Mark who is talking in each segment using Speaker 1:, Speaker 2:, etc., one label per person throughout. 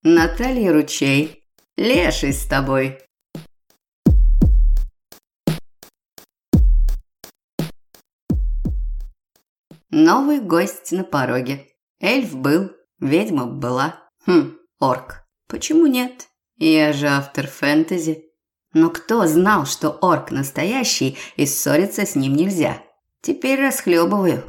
Speaker 1: Наталья Ручей. Леший с тобой. Новый гость на пороге. Эльф был, ведьма была. Орк. Почему нет? Я же автор фэнтези. Но кто знал, что орк настоящий и ссориться с ним нельзя? Теперь расхлебываю.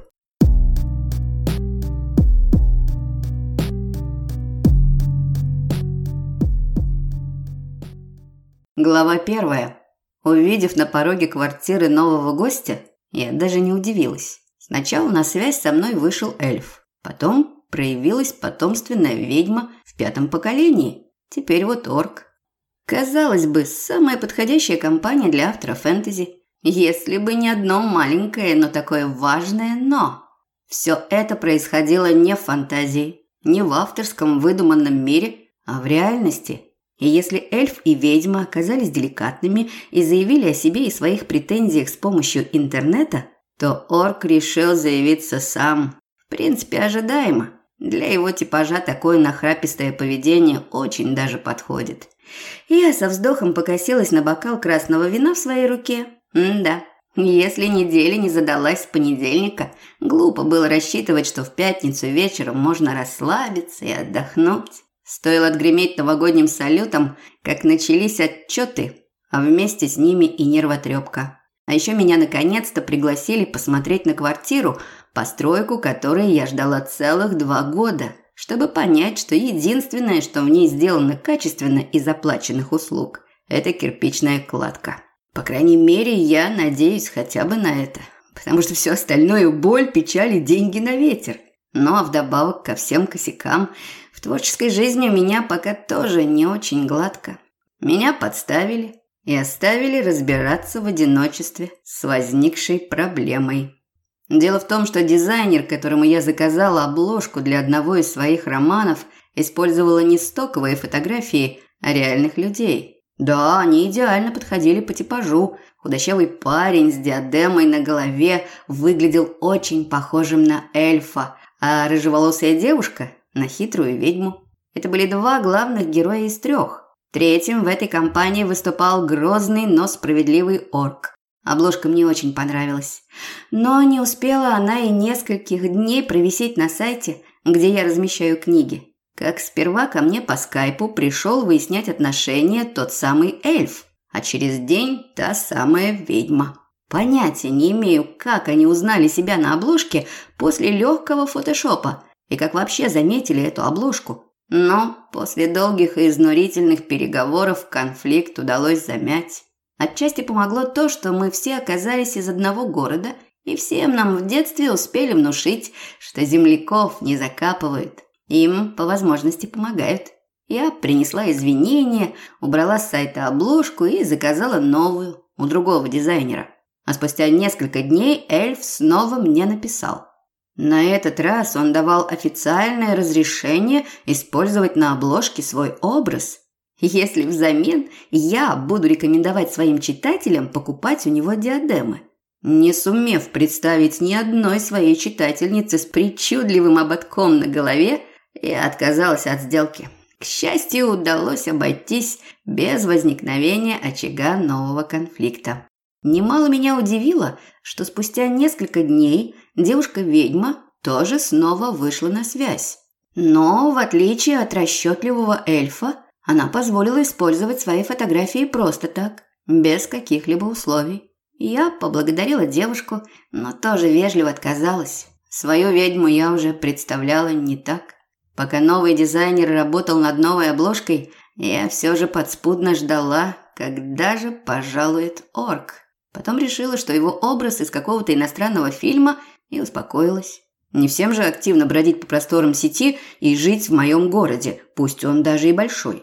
Speaker 1: Глава 1. Увидев на пороге квартиры нового гостя, я даже не удивилась. Сначала на связь со мной вышел эльф. Потом проявилась потомственная ведьма в 5-м поколении. Теперь вот орк. Казалось бы, самая подходящая компания для автора фэнтези. Если бы не одно маленькое, но такое важное «но». Все это происходило не в фантазии, не в авторском выдуманном мире, а в реальности. И если эльф и ведьма оказались деликатными и заявили о себе и своих претензиях с помощью интернета, то орк решил заявиться сам. В принципе, ожидаемо. Для его типажа такое нахрапистое поведение очень даже подходит. Я со вздохом покосилась на бокал красного вина в своей руке. Да, если неделя не задалась с понедельника, глупо было рассчитывать, что в пятницу вечером можно расслабиться и отдохнуть. Стоило отгреметь новогодним салютом, как начались отчеты, а вместе с ними и нервотрепка. А еще меня наконец-то пригласили посмотреть на квартиру, постройку которой я ждала целых 2 года, чтобы понять, что единственное, что в ней сделано качественно из оплаченных услуг, это кирпичная кладка. По крайней мере, я надеюсь хотя бы на это, потому что все остальное – боль, печаль и деньги на ветер. Ну а вдобавок ко всем косякам, в творческой жизни у меня пока тоже не очень гладко. Меня подставили и оставили разбираться в одиночестве с возникшей проблемой. Дело в том, что дизайнер, которому я заказала обложку для одного из своих романов, использовала не стоковые фотографии, а реальных людей. Да, они идеально подходили по типажу. Худощавый парень с диадемой на голове выглядел очень похожим на эльфа, а рыжеволосая девушка – на хитрую ведьму. Это были 2 главных героя из 3. Третьим в этой компании выступал грозный, но справедливый орк. Обложка мне очень понравилась. Но не успела она и нескольких дней провисеть на сайте, где я размещаю книги. Как сперва ко мне по скайпу пришел выяснять отношения тот самый эльф, а через день та самая ведьма. Понятия не имею, как они узнали себя на обложке после легкого фотошопа и как вообще заметили эту обложку. Но после долгих и изнурительных переговоров конфликт удалось замять. Отчасти помогло то, что мы все оказались из одного города, и всем нам в детстве успели внушить, что земляков не закапывают, им по возможности помогают. Я принесла извинения, убрала с сайта обложку и заказала новую у другого дизайнера. А спустя несколько дней эльф снова мне написал. На этот раз он давал официальное разрешение использовать на обложке свой образ, если взамен я буду рекомендовать своим читателям покупать у него диадемы. Не сумев представить ни одной своей читательницы с причудливым ободком на голове, я отказалась от сделки. К счастью, удалось обойтись без возникновения очага нового конфликта. Немало меня удивило, что спустя несколько дней девушка-ведьма тоже снова вышла на связь. Но, в отличие от расчетливого эльфа, она позволила использовать свои фотографии просто так, без каких-либо условий. Я поблагодарила девушку, но тоже вежливо отказалась. Свою ведьму я уже представляла не так. Пока новый дизайнер работал над новой обложкой, я все же подспудно ждала, когда же пожалует орк. Потом решила, что его образ из какого-то иностранного фильма, и успокоилась. Не всем же активно бродить по просторам сети и жить в моем городе, пусть он даже и большой.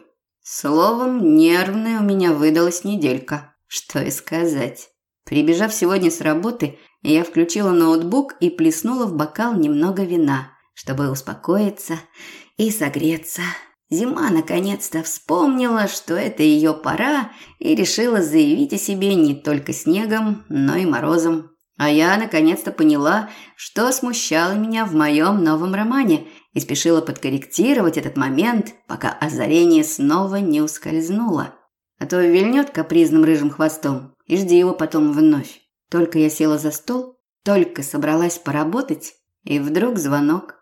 Speaker 1: Словом, нервная у меня выдалась неделька. Что и сказать. Прибежав сегодня с работы, я включила ноутбук и плеснула в бокал немного вина, чтобы успокоиться и согреться. Зима наконец-то вспомнила, что это ее пора, и решила заявить о себе не только снегом, но и морозом. А я наконец-то поняла, что смущало меня в моем новом романе, и спешила подкорректировать этот момент, пока озарение снова не ускользнуло. А то вильнет капризным рыжим хвостом, и жди его потом вновь. Только я села за стол, только собралась поработать, и вдруг звонок.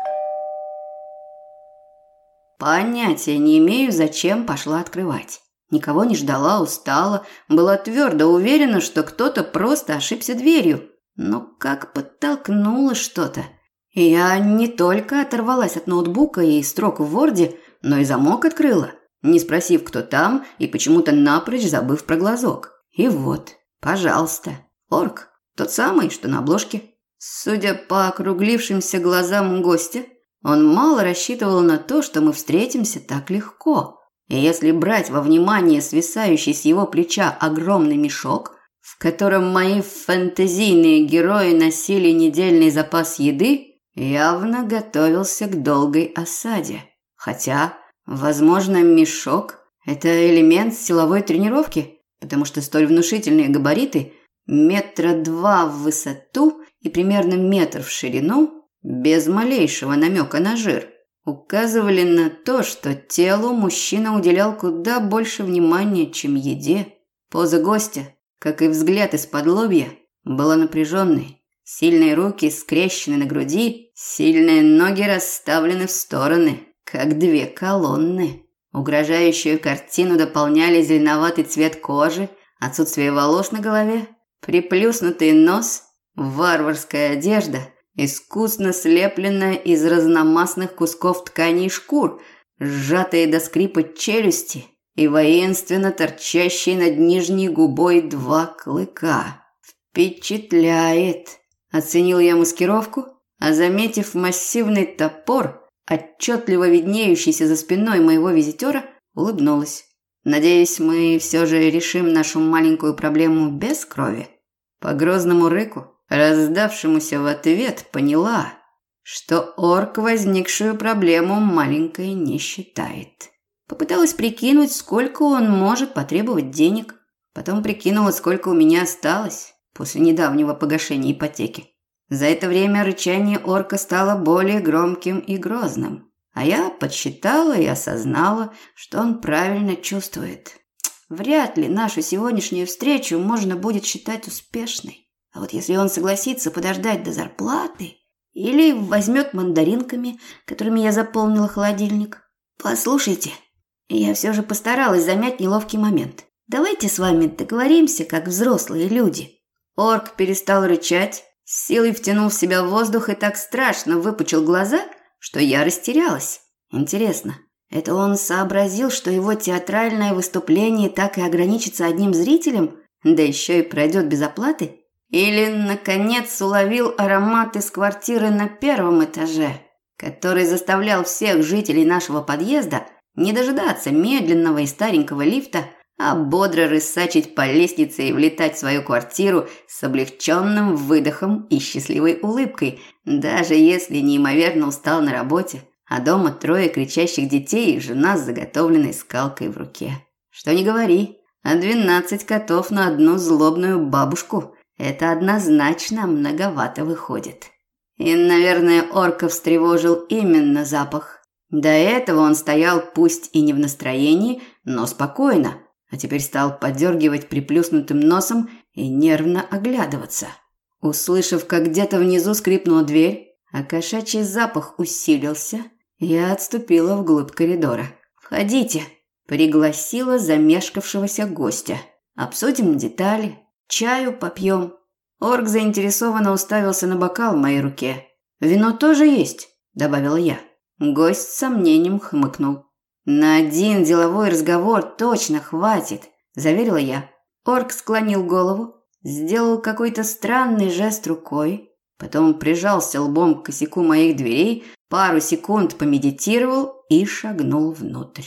Speaker 1: Понятия не имею, зачем пошла открывать. Никого не ждала, устала, была твердо уверена, что кто-то просто ошибся дверью. Но как подтолкнуло что-то. И я не только оторвалась от ноутбука и строк в Word, но и замок открыла, не спросив, кто там, и почему-то напрочь забыв про глазок. И вот, пожалуйста, орк, тот самый, что на обложке. Судя по округлившимся глазам гостя, он мало рассчитывал на то, что мы встретимся так легко. И если брать во внимание свисающий с его плеча огромный мешок, в котором мои фэнтезийные герои носили недельный запас еды, явно готовился к долгой осаде. Хотя, возможно, мешок – это элемент силовой тренировки, потому что столь внушительные габариты – 2 метра в высоту и примерно 1 метр в ширину – без малейшего намека на жир, указывали на то, что телу мужчина уделял куда больше внимания, чем еде. Поза гостя, как и взгляд из-под лобья, была напряженной. Сильные руки скрещены на груди, сильные ноги расставлены в стороны, как 2 колонны. Угрожающую картину дополняли зеленоватый цвет кожи, отсутствие волос на голове, приплюснутый нос, варварская одежда – искусно слепленная из разномастных кусков ткани и шкур, сжатые до скрипа челюсти и воинственно торчащие над нижней губой 2 клыка. «Впечатляет!» – оценил я маскировку, а заметив массивный топор, отчетливо виднеющийся за спиной моего визитера, улыбнулась. «Надеюсь, мы все же решим нашу маленькую проблему без крови». По грозному рыку, раздавшемуся в ответ, поняла, что орк возникшую проблему маленькой не считает. Попыталась прикинуть, сколько он может потребовать денег. Потом прикинула, сколько у меня осталось после недавнего погашения ипотеки. За это время рычание орка стало более громким и грозным. А я подсчитала и осознала, что он правильно чувствует. Вряд ли нашу сегодняшнюю встречу можно будет считать успешной. А вот если он согласится подождать до зарплаты или возьмет мандаринками, которыми я заполнила холодильник. Послушайте, я все же постаралась замять неловкий момент. Давайте с вами договоримся, как взрослые люди. Орк перестал рычать, с силой втянул в себя воздух и так страшно выпучил глаза, что я растерялась. Интересно, это он сообразил, что его театральное выступление так и ограничится одним зрителем, да еще и пройдет без оплаты? Или, наконец, уловил аромат из квартиры на 1 этаже, который заставлял всех жителей нашего подъезда не дожидаться медленного и старенького лифта, а бодро рысачить по лестнице и влетать в свою квартиру с облегченным выдохом и счастливой улыбкой, даже если неимоверно устал на работе, а дома 3 кричащих детей и жена с заготовленной скалкой в руке. Что ни говори, а 12 котов на одну злобную бабушку – это однозначно многовато выходит. И, наверное, орка встревожил именно запах. До этого он стоял пусть и не в настроении, но спокойно, а теперь стал подергивать приплюснутым носом и нервно оглядываться. Услышав, как где-то внизу скрипнула дверь, а кошачий запах усилился, я отступила вглубь коридора. «Входите», – пригласила замешкавшегося гостя. «Обсудим детали, чаю попьем». Орк заинтересованно уставился на бокал в моей руке. «Вино тоже есть», – добавила я. Гость с сомнением хмыкнул. «На один деловой разговор точно хватит», – заверила я. Орк склонил голову, сделал какой-то странный жест рукой, потом прижался лбом к косяку моих дверей, пару секунд помедитировал и шагнул внутрь.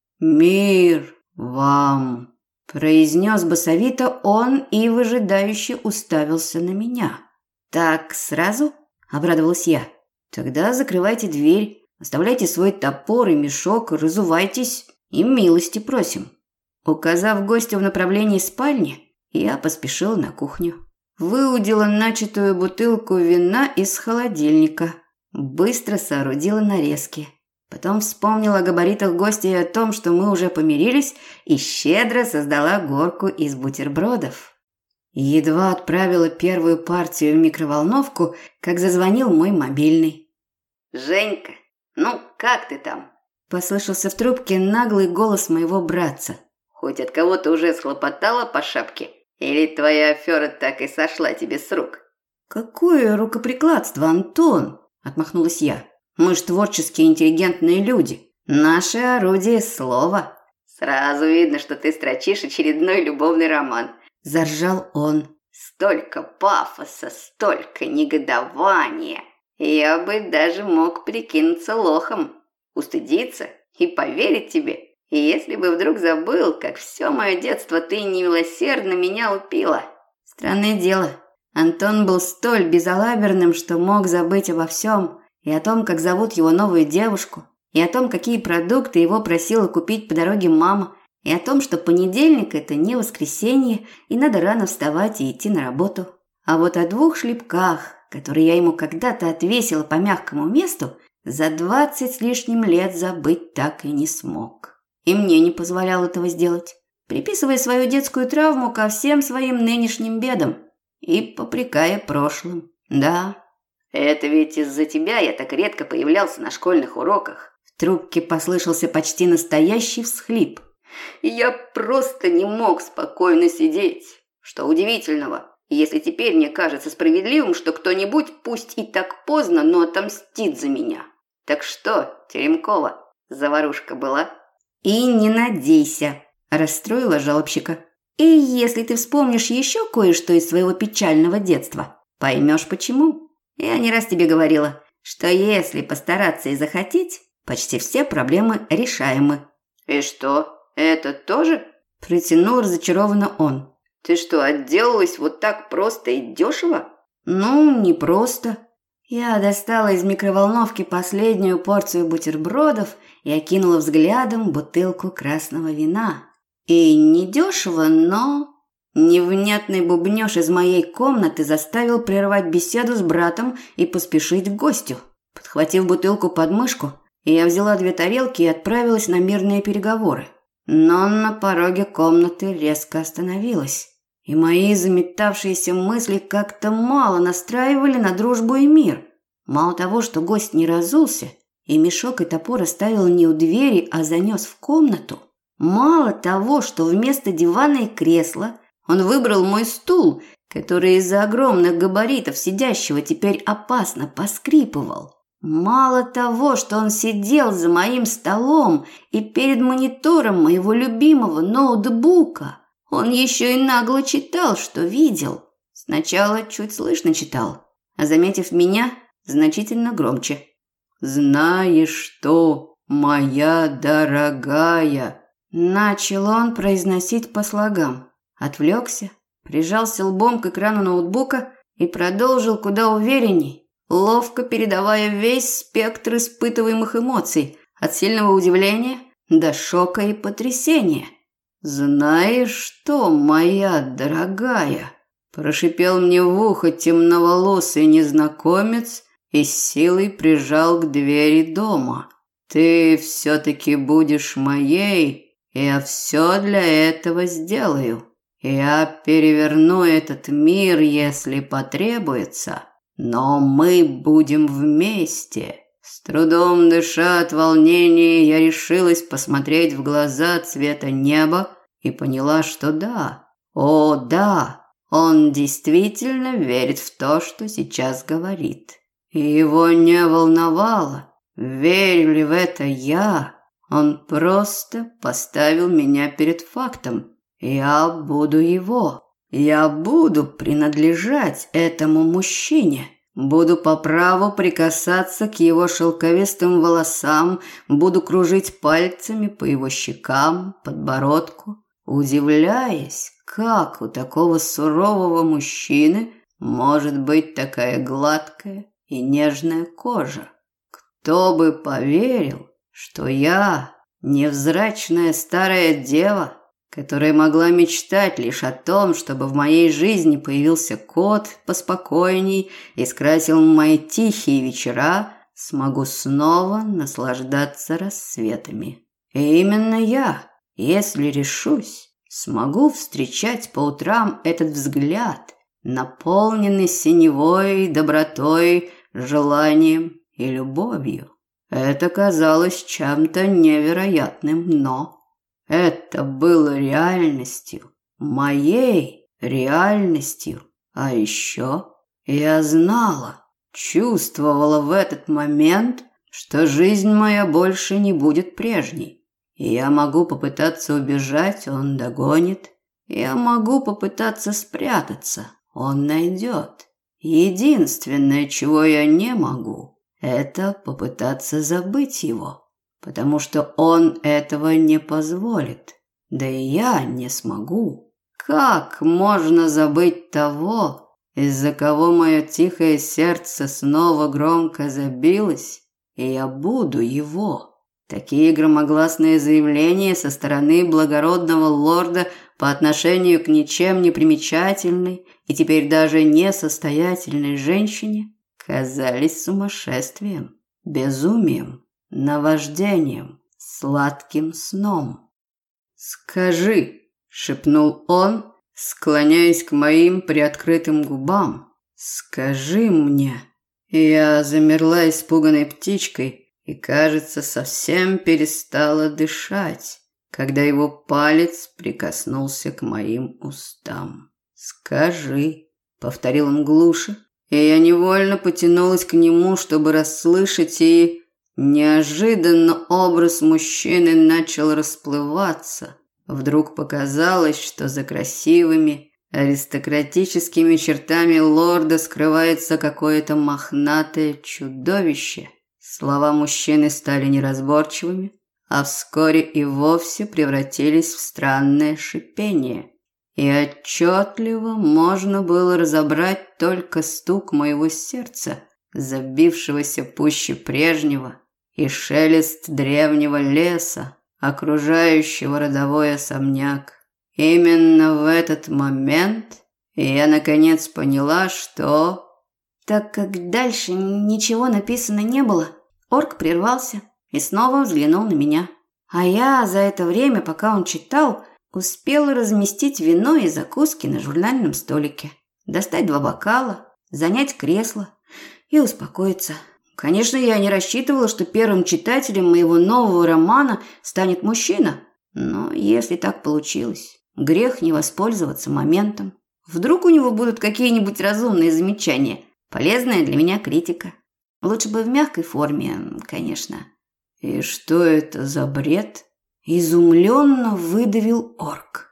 Speaker 1: «Мир вам!» – произнес басовито он и выжидающе уставился на меня. «Так сразу?» – обрадовалась я. «Тогда закрывайте дверь, оставляйте свой топор и мешок, разувайтесь и милости просим». Указав гостю в направлении спальни, я поспешила на кухню. Выудила начатую бутылку вина из холодильника. Быстро соорудила нарезки. Потом вспомнила о габаритах гостя и о том, что мы уже помирились, и щедро создала горку из бутербродов. Едва отправила первую партию в микроволновку, как зазвонил мой мобильный. «Женька, ну как ты там?» Послышался в трубке наглый голос моего братца. «Хоть от кого-то уже схлопотала по шапке? Или твоя афера так и сошла тебе с рук?» «Какое рукоприкладство, Антон!» – отмахнулась я. «Мы ж творческие интеллигентные люди. Наше орудие – слово». «Сразу видно, что ты строчишь очередной любовный роман», – заржал он. «Столько пафоса, столько негодования. Я бы даже мог прикинуться лохом, устыдиться и поверить тебе. И если бы вдруг забыл, как все мое детство ты немилосердно меня лупила». Странное дело, Антон был столь безалаберным, что мог забыть обо всем. И о том, как зовут его новую девушку, и о том, какие продукты его просила купить по дороге мама, и о том, что понедельник – это не воскресенье, и надо рано вставать и идти на работу. А вот о 2 шлепках, которые я ему когда-то отвесила по мягкому месту, за 20 с лишним лет забыть так и не смог. И мне не позволял этого сделать, приписывая свою детскую травму ко всем своим нынешним бедам и попрекая прошлым. Да, это ведь из-за тебя я так редко появлялся на школьных уроках. В трубке послышался почти настоящий всхлип. И я просто не мог спокойно сидеть. Что удивительного, если теперь мне кажется справедливым, что кто-нибудь, пусть и так поздно, но отомстит за меня. Так что, Теремкова, заварушка была? И не надейся, расстроила жалобщика. И если ты вспомнишь еще кое-что из своего печального детства, поймешь почему. Я не раз тебе говорила, что если постараться и захотеть, почти все проблемы решаемы. И что, это тоже? Протянул разочарованно он. Ты что, отделалась вот так просто и дешево? Ну, не просто. Я достала из микроволновки последнюю порцию бутербродов и окинула взглядом бутылку красного вина. И не дешево, но... Невнятный бубнёж из моей комнаты заставил прервать беседу с братом и поспешить к гостю. Подхватив бутылку под мышку, я взяла 2 тарелки и отправилась на мирные переговоры. Но на пороге комнаты резко остановилась, и мои заметавшиеся мысли как-то мало настраивали на дружбу и мир. Мало того, что гость не разулся, и мешок и топор оставил не у двери, а занес в комнату, мало того, что вместо дивана и кресла он выбрал мой стул, который из-за огромных габаритов сидящего теперь опасно поскрипывал. Мало того, что он сидел за моим столом и перед монитором моего любимого ноутбука, он еще и нагло читал, что видел. Сначала чуть слышно читал, а заметив меня, значительно громче. «Знаешь что, моя дорогая?» Начал он произносить по слогам. Отвлекся, прижался лбом к экрану ноутбука и продолжил куда уверенней, ловко передавая весь спектр испытываемых эмоций, от сильного удивления до шока и потрясения. «Знаешь что, моя дорогая?» – прошипел мне в ухо темноволосый незнакомец и с силой прижал к двери дома. «Ты все-таки будешь моей, я все для этого сделаю». Я переверну этот мир, если потребуется, но мы будем вместе. С трудом дыша от волнения, я решилась посмотреть в глаза цвета неба и поняла, что да, о да, он действительно верит в то, что сейчас говорит. И его не волновало, верю ли в это я, он просто поставил меня перед фактом. Я буду его. Я буду принадлежать этому мужчине. Буду по праву прикасаться к его шелковистым волосам, буду кружить пальцами по его щекам, подбородку, удивляясь, как у такого сурового мужчины может быть такая гладкая и нежная кожа. Кто бы поверил, что я, невзрачная старая дева, которая могла мечтать лишь о том, чтобы в моей жизни появился кот поспокойней и скрасил мои тихие вечера, смогу снова наслаждаться рассветами. И именно я, если решусь, смогу встречать по утрам этот взгляд, наполненный синевой, добротой, желанием и любовью. Это казалось чем-то невероятным, но это было реальностью, моей реальностью. А еще я знала, чувствовала в этот момент, что жизнь моя больше не будет прежней. Я могу попытаться убежать, он догонит. Я могу попытаться спрятаться, он найдет. Единственное, чего я не могу, это попытаться забыть его, потому что он этого не позволит. Да и я не смогу. Как можно забыть того, из-за кого мое тихое сердце снова громко забилось, и я буду его? Такие громогласные заявления со стороны благородного лорда по отношению к ничем не примечательной и теперь даже несостоятельной женщине казались сумасшествием, безумием, наваждением, сладким сном. «Скажи», – шепнул он, склоняясь к моим приоткрытым губам, – «скажи мне». Я замерла испуганной птичкой и, кажется, совсем перестала дышать, когда его палец прикоснулся к моим устам. «Скажи», – повторил он глуше, и я невольно потянулась к нему, чтобы расслышать, и неожиданно образ мужчины начал расплываться. Вдруг показалось, что за красивыми, аристократическими чертами лорда скрывается какое-то мохнатое чудовище. Слова мужчины стали неразборчивыми, а вскоре и вовсе превратились в странное шипение. И отчетливо можно было разобрать только стук моего сердца, забившегося пуще прежнего, и шелест древнего леса, окружающего родовой особняк. Именно в этот момент я наконец поняла, что...
Speaker 2: Так как дальше ничего написано не было, орк прервался и снова взглянул на меня. А я за это время, пока он читал, успела разместить вино и закуски на журнальном столике, достать 2 бокала, занять кресло и успокоиться. Конечно, я не рассчитывала, что первым читателем моего нового романа станет мужчина, но если так получилось, грех не воспользоваться моментом. Вдруг у него будут какие-нибудь разумные замечания, полезная для меня критика. Лучше бы в мягкой форме, конечно.
Speaker 1: «И что это за бред?»
Speaker 2: Изумленно выдавил орк.